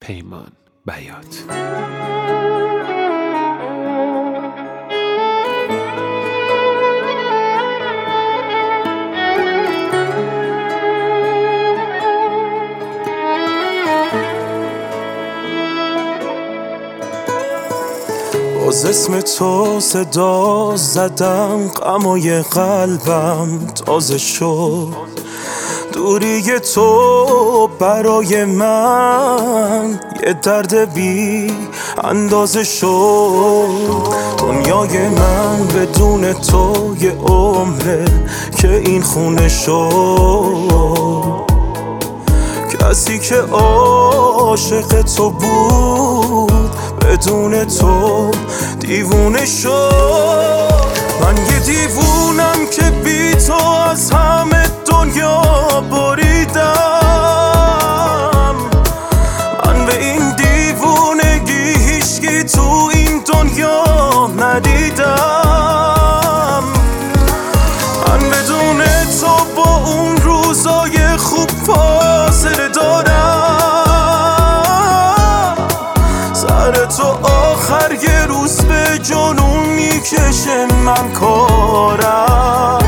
پیمان بیات. باز اسم تو صدا زدم، غمای قلبم تازه شد. دوری تو برای من یه درد بی اندازه شد. دنیای من بدون تو یه عمره که این خونه شد. کسی که عاشق تو بود بدون تو دیوونه شد. من یه دیوونم که بی تو از همه دنیا بریدم. من به این دیوونگی هیچکی تو این دنیا ندیدم. من بدون تو با اون روزای خوب فاصله دارم. سر تو آخر یه روز به جنون میکشه من کارم.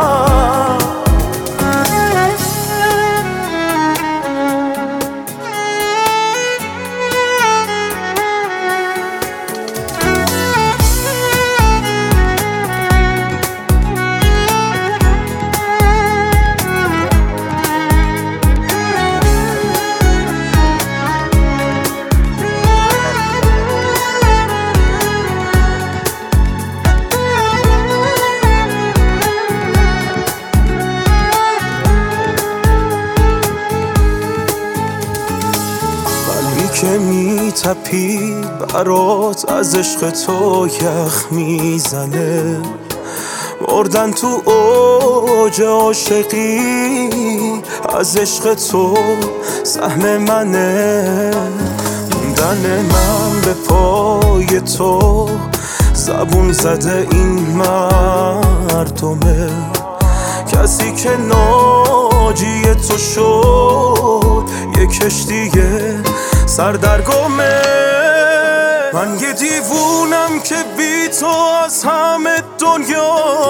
که میتپید برات از عشق تو یخ میزنه. مردن تو اوج عاشقی از عشق تو سهم منه. موندن من به پای تو زبون زده این مردمه. کسی که ناجی تو شد یه کشتیه سردرگمه. من یه دیوونم که بی تو از همه دنیا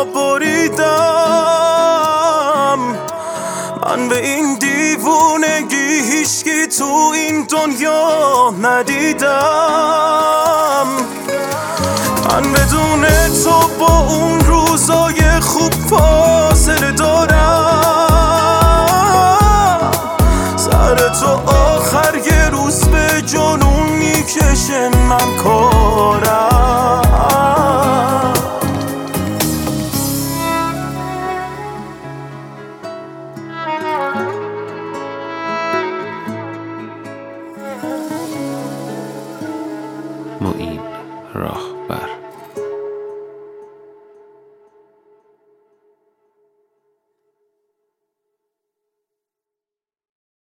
بریدم. من به این دیوونگی هیچکی تو این دنیا ندیدم. من بدون تو با اون روزای خوب فاصله دارم. سر تو آخر یه روز به جنون میکشه من کارم. معین راهبر.